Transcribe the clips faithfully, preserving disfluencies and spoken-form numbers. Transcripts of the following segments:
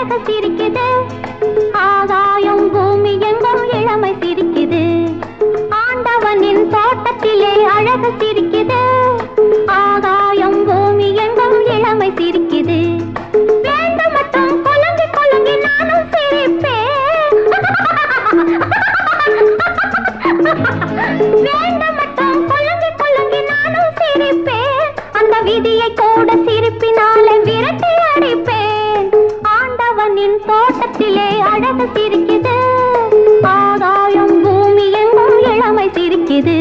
அழகு சிரிக்குது. ஆகாயம் பூமி எங்கும் இளமை சிரிக்குது. ஆண்டவனின் தோட்டத்திலே அழகு சிரிக்குது. ஆகாயம் பூமி எங்கும் இளமை சிரிக்குது. வேண்டு மட்டும் கொலங்கி கொலங்கி நானும் சிரிப்பேன். வேண்டு மட்டும் கொலங்கி கொலங்கி நானும் சிரிப்பேன். அந்த விதியை கூட சிரிப்பினாலே விரட்டி அடிப்பேன். ஆண்டவனின் தோட்டத்திலே அழகு சிரிக்குது. ஆகாயம் பூமி எங்கும் இளமை சிரிக்குது.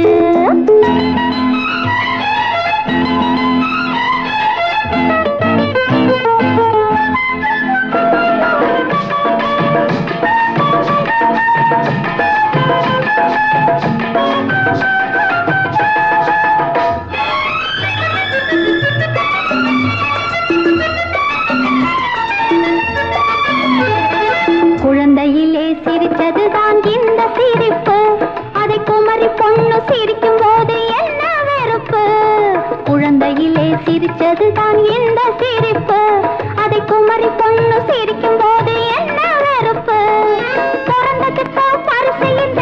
குழந்தையிலே சிரித்ததுதான் இந்த சிரிப்பு. அதை குமரி பொண்ணு சிரிக்கும் போது என்ன வெறுப்பு. குழந்தையிலே சிரித்ததுதான் இந்த சிரிப்பு. அதை குமரி பொண்ணு சிரிக்கும் போது என்ன வெறுப்பு. பிறந்ததுக்கு பரிசு இந்த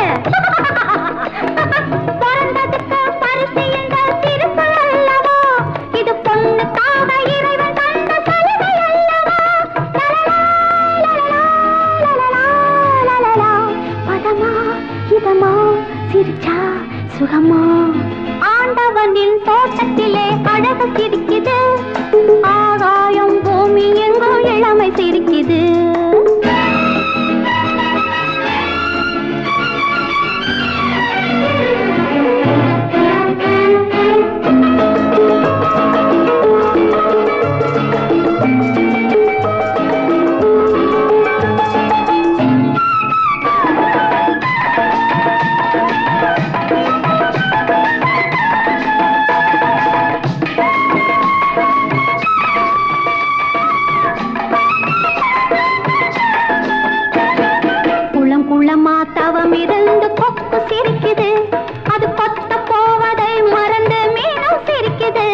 பிறந்ததுக்கு பரிசு இந்த சிரிப்பு அல்லவா. இது பொண்ணுக்காக இறைவன் தந்த சலுகை அல்லவா. பதமா இதமா சிரிச்சா சுகமா. ஆண்டவனின் தோட்டத்திலே அழகு சிரிக்குது. ஆகாயம் பூமி எங்கும் இளமை சிரிக்குது. தவம் இருந்து கொக்கு சிரிக்குது. அது கொத்த போவதை மறந்து மீனும் சிரிக்குது.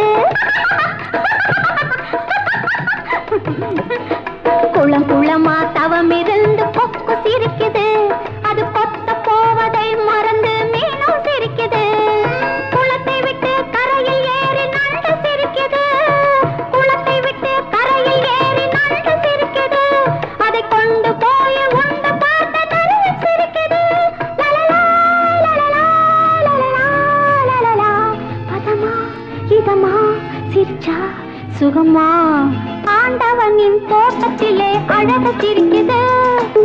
குளம் குளமா தவம் இருந்து கொக்கு சிரிக்குது. அது கொத்த போவதை மறந்து மீனும் சிரிக்குது. குளத்தை விட்டு கரையில் ஏறி நண்டு சிரிக்குது. குளத்தை விட்டு கரையில் ஏறி நண்டு சிரிக்குது. அதை கொண்டு போய் உண்டு பார்த்த நரியும் சிரிக்குது. பதமா இதமா சிரிச்சா சுகமா. ஆண்டவனின் தோட்டத்திலே அழகு சிரிக்குது.